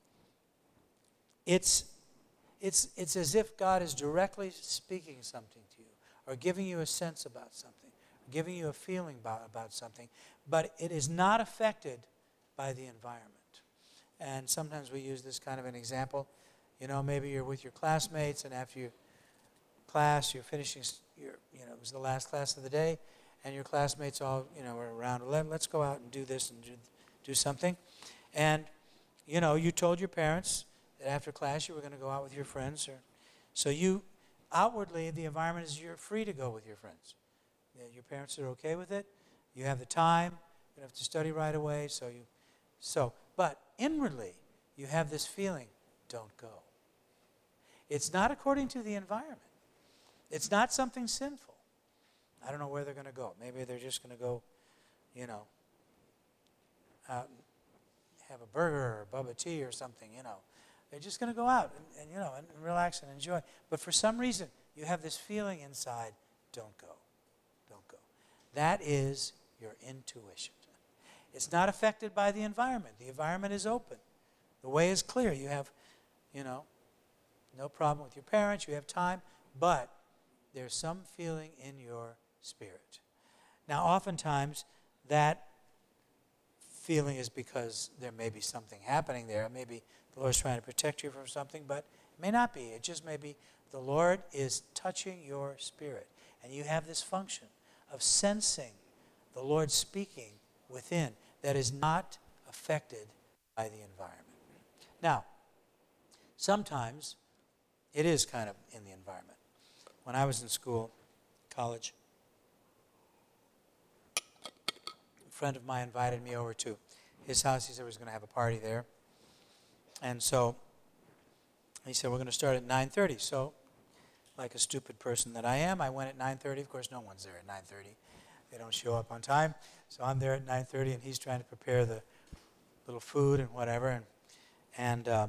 [SPEAKER 1] it's it's it's as if God is directly speaking something to you, or giving you a sense about something, or giving you a feeling about, about something, but it is not affected by the environment. And sometimes we use this kind of an example. You know, maybe you're with your classmates, and after your class, you're finishing your, you know, it was the last class of the day, and your classmates all, you know, are around, let's go out and do this and do, do something. And, you know, you told your parents that after class you were going to go out with your friends. Or, so you, outwardly, the environment is you're free to go with your friends. Your parents are okay with it. You have the time. You don't have to study right away. So you, so, but inwardly, you have this feeling, don't go. It's not according to the environment. It's not something sinful. I don't know where they're going to go. Maybe they're just going to go, you know, out and have a burger or bubba tea or something, you know. They're just going to go out and, and you know, and, and relax and enjoy. But for some reason, you have this feeling inside, don't go, don't go. That is your intuition. It's not affected by the environment. The environment is open. The way is clear. You have, you know, no problem with your parents. You have time. But there's some feeling in your spirit. Now, oftentimes, that feeling is because there may be something happening there. Maybe the Lord's trying to protect you from something, but it may not be. It just may be the Lord is touching your spirit. And you have this function of sensing the Lord speaking within that is not affected by the environment. Now, sometimes it is kind of in the environment. When I was in school, college, a friend of mine invited me over to his house. He said he was going to have a party there. And so he said, we're going to start at nine thirty. So, like a stupid person that I am, I went at nine thirty. Of course, no one's there at nine thirty. They don't show up on time. So I'm there at nine thirty, and he's trying to prepare the little food and whatever. And and um,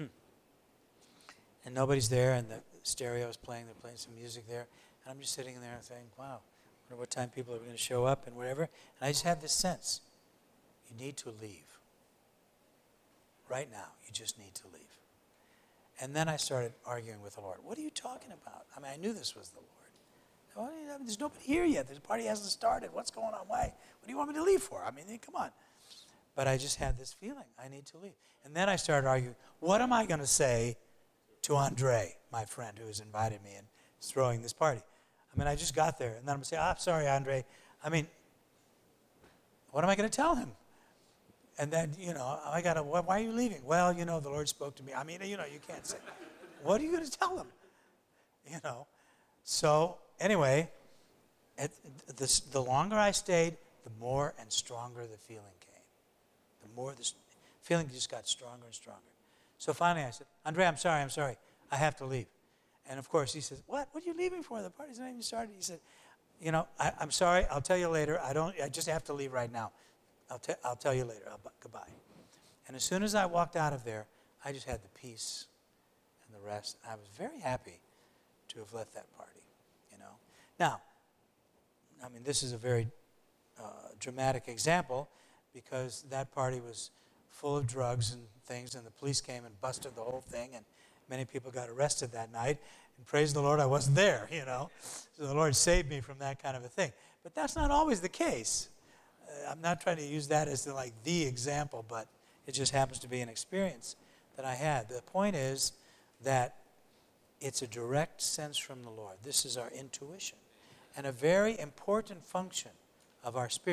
[SPEAKER 1] and nobody's there, and the stereo is playing. They're playing some music there. And I'm just sitting there and saying, wow, I wonder what time people are going to show up and whatever. And I just have this sense, you need to leave. Right now, you just need to leave. And then I started arguing with the Lord. What are you talking about? I mean, I knew this was the Lord. Well, I mean, there's nobody here yet. The party hasn't started. What's going on? Why? What do you want me to leave for? I mean, come on. But I just had this feeling, I need to leave. And then I started arguing, what am I going to say to Andre, my friend who has invited me and is throwing this party? I mean, I just got there. And then I'm going to say, oh, I'm sorry, Andre. I mean, what am I going to tell him? And then, you know, I got to, why are you leaving? Well, you know, the Lord spoke to me. I mean, you know, you can't say. What are you going to tell him? You know. So, anyway, it, the, the longer I stayed, the more and stronger the feeling came. The more the feeling just got stronger and stronger. So finally I said, Andre, I'm sorry, I'm sorry. I have to leave. And of course he says, what? What are you leaving for? The party's not even started. He said, you know, I, I'm sorry. I'll tell you later. I don't. I just have to leave right now. I'll, te- I'll tell you later. I'll, goodbye. And as soon as I walked out of there, I just had the peace and the rest. I was very happy to have left that party, you know. Now, I mean, this is a very uh, dramatic example because that party was full of drugs and things, and the police came and busted the whole thing, and many people got arrested that night. And praise the Lord, I wasn't there, you know. So the Lord saved me from that kind of a thing. But that's not always the case. Uh, I'm not trying to use that as the, like the example, but it just happens to be an experience that I had. The point is that it's a direct sense from the Lord. This is our intuition and a very important function of our spirit.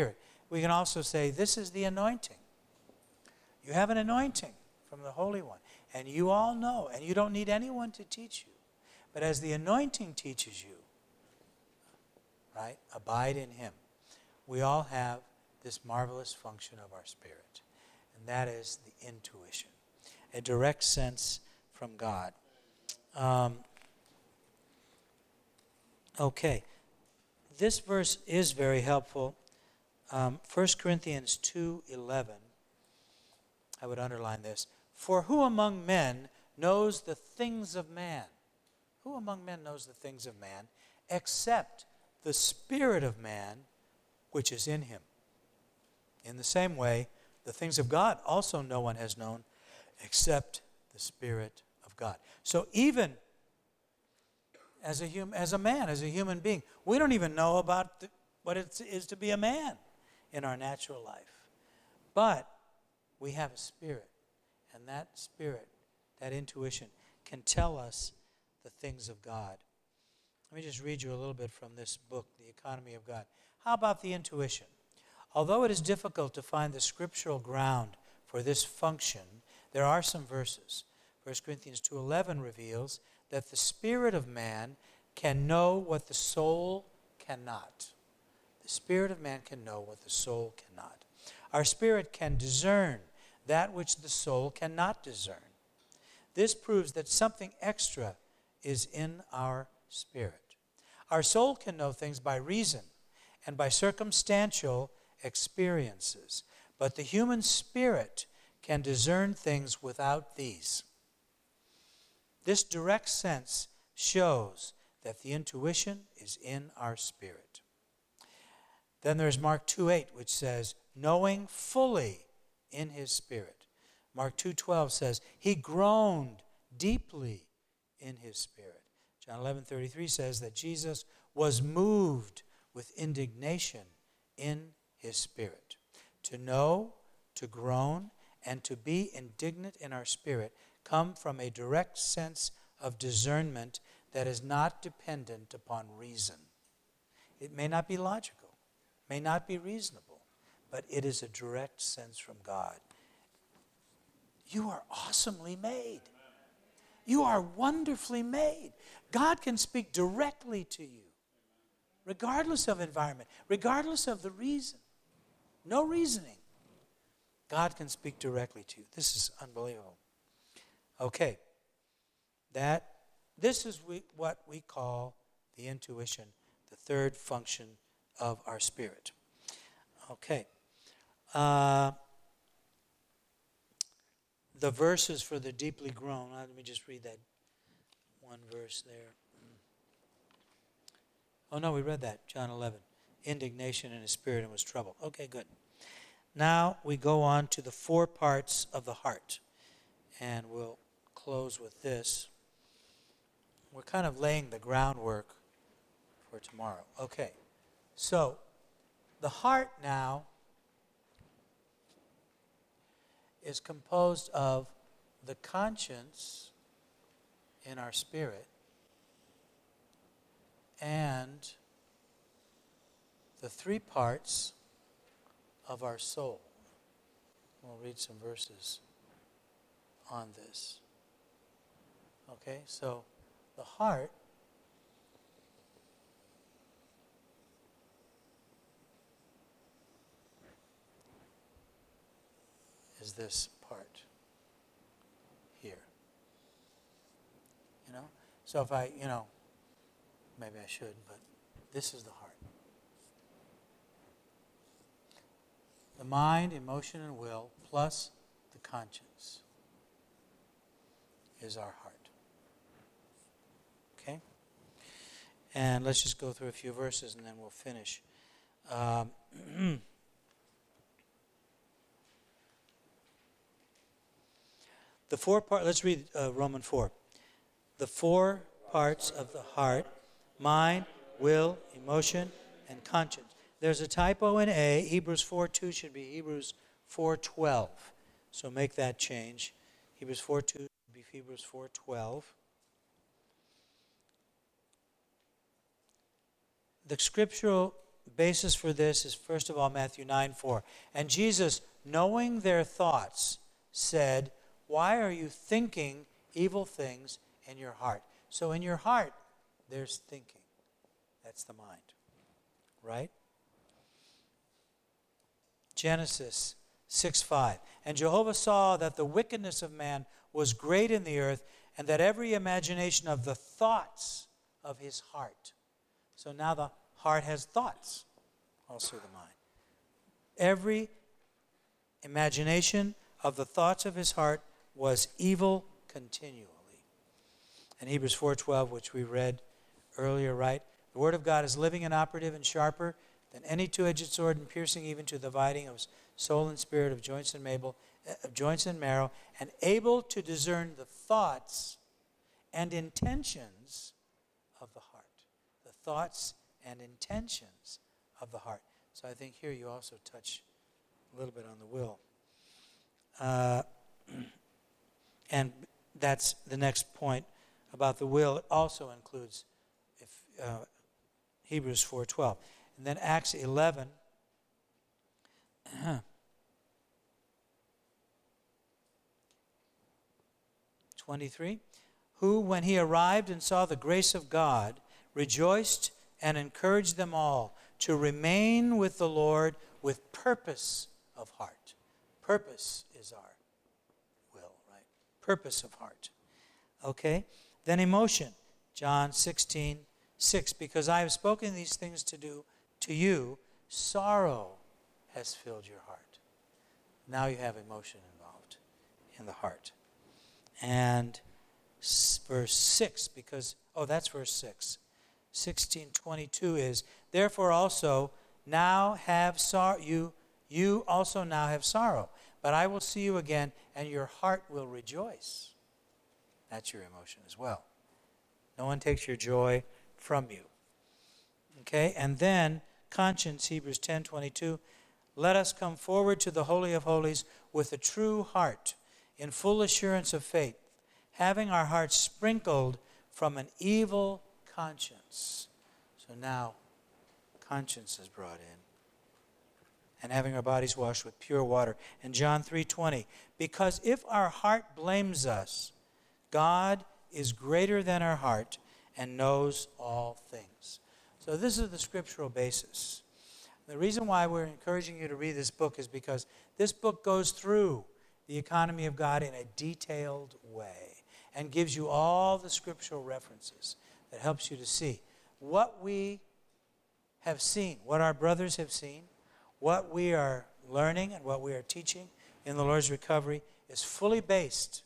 [SPEAKER 1] We can also say, this is the anointing. You have an anointing from the Holy One. And you all know, and you don't need anyone to teach you. But as the anointing teaches you, right, abide in Him. We all have this marvelous function of our spirit. And that is the intuition. A direct sense from God. Um, okay. This verse is very helpful. Um, First Corinthians two eleven. I would underline this. For who among men knows the things of man? Who among men knows the things of man, except the spirit of man which is in him? In the same way, the things of God also no one has known except the Spirit of God. So even as a hum, as a man, as a human being, we don't even know about the, what it is to be a man in our natural life. But we have a spirit, and that spirit, that intuition, can tell us the things of God. Let me just read you a little bit from this book, The Economy of God. How about the intuition? Although it is difficult to find the scriptural ground for this function, there are some verses. First Corinthians two eleven reveals that the spirit of man can know what the soul cannot. The spirit of man can know what the soul cannot. Our spirit can discern that which the soul cannot discern. This proves that something extra is in our spirit. Our soul can know things by reason and by circumstantial experiences, but the human spirit can discern things without these. This direct sense shows that the intuition is in our spirit. Then there's Mark two eight, which says, knowing fully in his spirit. Mark two twelve says, he groaned deeply in his spirit. John eleven thirty-three says that Jesus was moved with indignation in his spirit. To know, to groan, and to be indignant in our spirit come from a direct sense of discernment that is not dependent upon reason. It may not be logical, may not be reasonable, but it is a direct sense from God. You are awesomely made. You are wonderfully made. God can speak directly to you, regardless of environment, regardless of the reason. No reasoning. God can speak directly to you. This is unbelievable. Okay. That, this is we, what we call the intuition, the third function of our spirit. Okay. Uh, the verses for the deeply grown. Let me just read that one verse there. Oh, no, we read that. John eleven. Indignation in his spirit and was troubled. Okay, good. Now we go on to the four parts of the heart. And we'll close with this. We're kind of laying the groundwork for tomorrow. Okay. So, the heart now is composed of the conscience in our spirit and the three parts of our soul. We'll read some verses on this. Okay, so the heart is this part here. You know? So if I, you know, maybe I should, but this is the heart. The mind, emotion, and will, plus the conscience, is our heart. Okay? And let's just go through a few verses and then we'll finish. Um, the four part. Let's read uh, Romans four. The four parts of the heart: mind, will, emotion, and conscience. There's a typo in A. Hebrews four two should be Hebrews four twelve. So make that change. Hebrews four two should be Hebrews four twelve. The scriptural basis for this is, first of all, Matthew nine four. And Jesus, knowing their thoughts, said, why are you thinking evil things in your heart? So in your heart, there's thinking. That's the mind, right? Genesis six five. And Jehovah saw that the wickedness of man was great in the earth, and that every imagination of the thoughts of his heart. So now the heart has thoughts, also the mind. Every imagination of the thoughts of his heart was evil continually. And Hebrews four twelve, which we read earlier, right? The word of God is living and operative and sharper than any two-edged sword, and piercing even to the dividing of soul and spirit, of joints and marrow, of joints and marrow, and able to discern the thoughts and intentions of the heart. The thoughts and intentions of the heart. So I think here you also touch a little bit on the will. Uh, and that's the next point about the will. It also includes if, uh, Hebrews four twelve. And then Acts eleven. twenty-three. Who, when he arrived and saw the grace of God, rejoiced and encouraged them all to remain with the Lord with purpose of heart. Purpose is our will, right? Purpose of heart. Okay? Then emotion. John sixteen six. Because I have spoken these things to do to you, sorrow has filled your heart. Now you have emotion involved in the heart. And verse six, because, oh, that's verse six. sixteen twenty-two is, therefore also now have sorrow, you, you also now have sorrow, but I will see you again, and your heart will rejoice. That's your emotion as well. No one takes your joy from you. Okay, and then conscience, Hebrews ten twenty-two, let us come forward to the Holy of Holies with a true heart, in full assurance of faith, having our hearts sprinkled from an evil conscience. So now, conscience is brought in. And having our bodies washed with pure water. And John three twenty, because if our heart blames us, God is greater than our heart and knows all things. So this is the scriptural basis. The reason why we're encouraging you to read this book is because this book goes through the economy of God in a detailed way and gives you all the scriptural references that helps you to see what we have seen, what our brothers have seen, what we are learning and what we are teaching in the Lord's recovery is fully based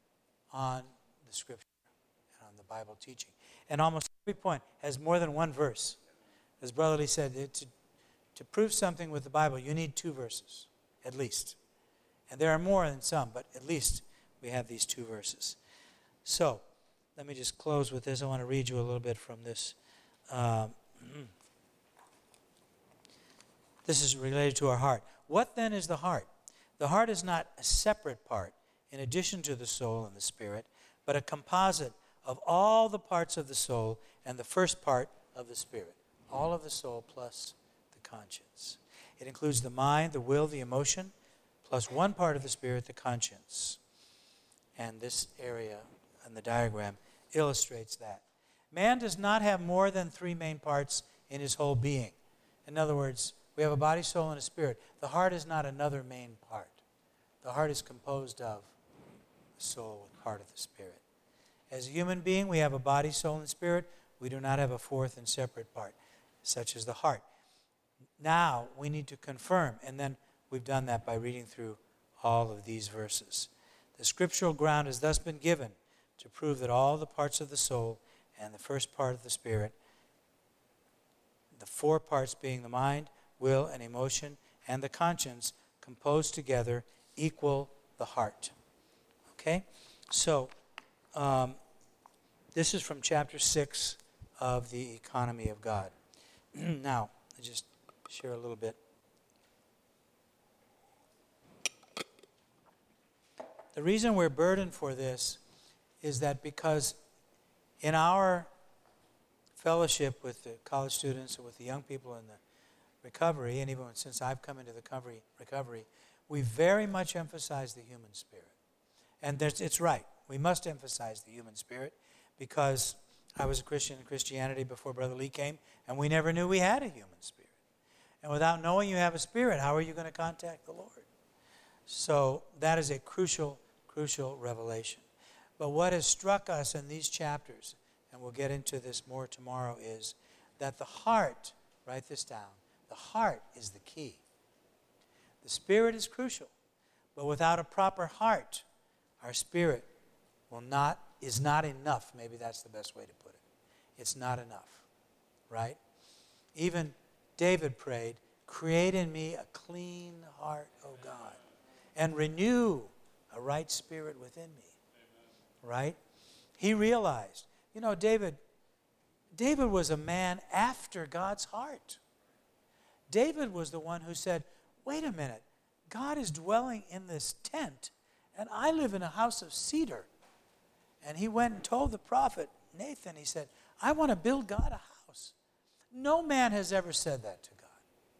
[SPEAKER 1] on the scripture and on the Bible teaching. And almost every point has more than one verse. As Brother Lee said, to, to prove something with the Bible, you need two verses, at least. And there are more than some, but at least we have these two verses. So, let me just close with this. I want to read you a little bit from this. Um, this is related to our heart. What then is the heart? The heart is not a separate part, in addition to the soul and the spirit, but a composite of all the parts of the soul and the first part of the spirit. All of the soul plus the conscience. It includes the mind, the will, the emotion, plus one part of the spirit, the conscience. And this area in the diagram illustrates that. Man does not have more than three main parts in his whole being. In other words, we have a body, soul, and a spirit. The heart is not another main part. The heart is composed of the soul and part of the spirit. As a human being, we have a body, soul, and spirit. We do not have a fourth and separate part, such as the heart. Now, we need to confirm, and then we've done that by reading through all of these verses. The scriptural ground has thus been given to prove that all the parts of the soul and the first part of the spirit, the four parts being the mind, will, and emotion, and the conscience, composed together, equal the heart. Okay? So, um, this is from chapter six of the Economy of God. Now, I'll just share a little bit. The reason we're burdened for this is that because in our fellowship with the college students and with the young people in the recovery, and even since I've come into the recovery, recovery we very much emphasize the human spirit. And there's, it's right. We must emphasize the human spirit because I was a Christian in Christianity before Brother Lee came, and we never knew we had a human spirit. And without knowing you have a spirit, how are you going to contact the Lord? So that is a crucial, crucial revelation. But what has struck us in these chapters, and we'll get into this more tomorrow, is that the heart, write this down, the heart is the key. The spirit is crucial, but without a proper heart, our spirit will not, is not enough. Maybe that's the best way to put it. It's not enough, right? Even David prayed, create in me a clean heart, O God, and renew a right spirit within me, right? He realized, you know, David, David was a man after God's heart. David was the one who said, wait a minute, God is dwelling in this tent, and I live in a house of cedar. And he went and told the prophet Nathan, he said, I want to build God a house. No man has ever said that to God.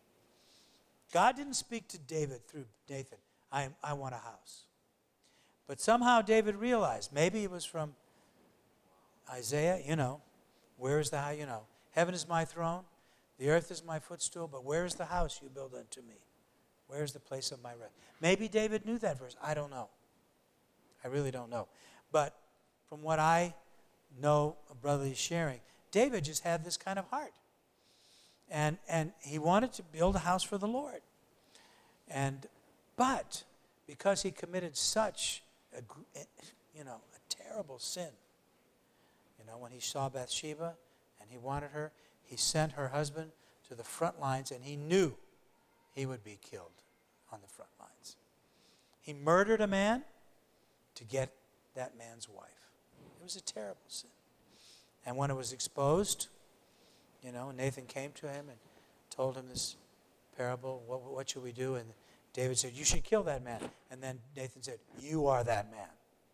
[SPEAKER 1] God didn't speak to David through Nathan, I, I want a house. But somehow David realized, maybe it was from Isaiah, you know, where is the house, you know, heaven is my throne, the earth is my footstool, but where is the house you build unto me? Where is the place of my rest? Maybe David knew that verse. I don't know. I really don't know. But from what I know of Brother Lee's sharing, David just had this kind of heart. And and he wanted to build a house for the Lord. And but because he committed such a, you know, a terrible sin, you know, when he saw Bathsheba and he wanted her, he sent her husband to the front lines, and he knew he would be killed on the front lines. He murdered a man to get that man's wife. It was a terrible sin. And when it was exposed, you know, Nathan came to him and told him this parable, what, what should we do? And David said, you should kill that man. And then Nathan said, you are that man.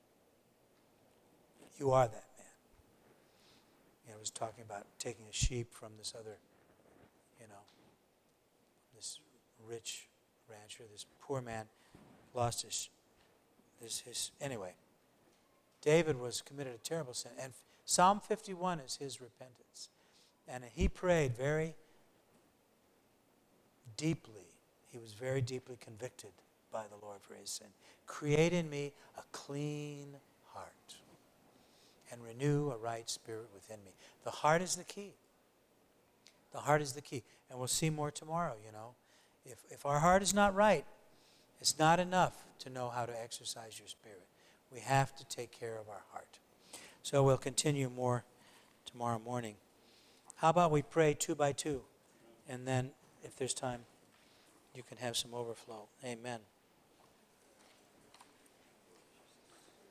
[SPEAKER 1] You are that man. You know, it was talking about taking a sheep from this other, you know, this rich rancher, this poor man lost his, his, his anyway. David was committed a terrible sin. And Psalm fifty-one is his repentance. And he prayed very deeply. He was very deeply convicted by the Lord for his sin. Create in me a clean heart and renew a right spirit within me. The heart is the key. The heart is the key. And we'll see more tomorrow, you know. If, if our heart is not right, it's not enough to know how to exercise your spirit. We have to take care of our heart. So we'll continue more tomorrow morning. How about we pray two by two? And then, if there's time, you can have some overflow. Amen.